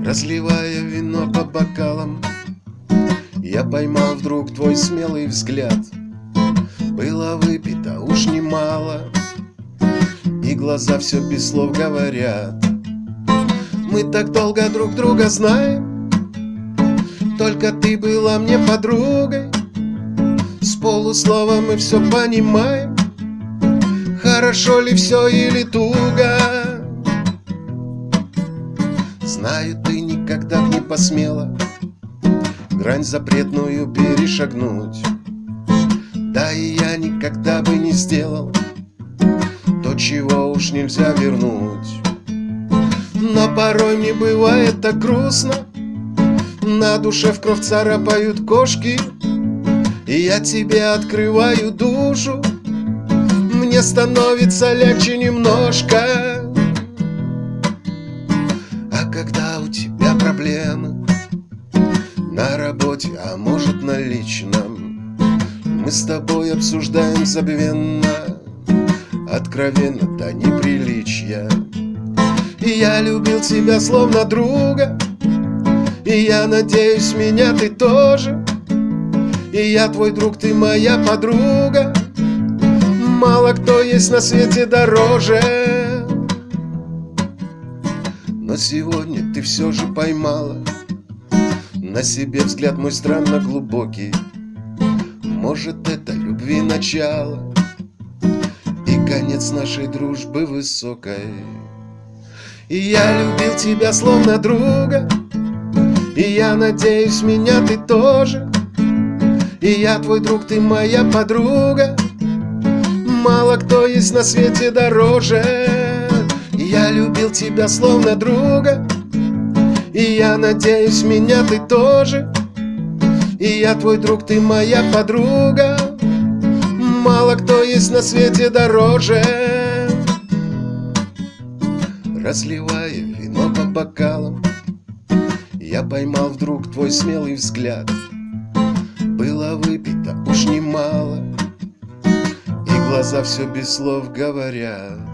Разливая вино по бокалам, я поймал вдруг твой смелый взгляд. Было выпито уж немало, и глаза все без слов говорят. Мы так долго друг друга знаем, только ты была мне подругой. С полуслова мы все понимаем, хорошо ли все или туго. Знаю, ты никогда б не посмела грань запретную перешагнуть. Да и я никогда бы не сделал то, чего уж нельзя вернуть. Но порой мне бывает так грустно, на душе в кровь царапают кошки, и я тебе открываю душу, мне становится легче немножко. А когда у тебя проблемы на работе, а может на личном, мы с тобой обсуждаем забвенно, откровенно до неприличия. И я любил тебя словно друга, и я надеюсь, меня ты тоже. И я твой друг, ты моя подруга, мало кто есть на свете дороже. Но сегодня ты все же поймала на себе взгляд мой странно глубокий. Может, это любви начало и конец нашей дружбы высокой. И я любил тебя словно друга, и я надеюсь, меня ты тоже. И я твой друг, ты моя подруга, мало кто есть на свете дороже. И я любил тебя словно друга, и я надеюсь, меня ты тоже. И я твой друг, ты моя подруга, мало кто есть на свете дороже. Разливая вино по бокалам, я поймал вдруг твой смелый взгляд. Было выпито уж немало, и глаза все без слов говорят.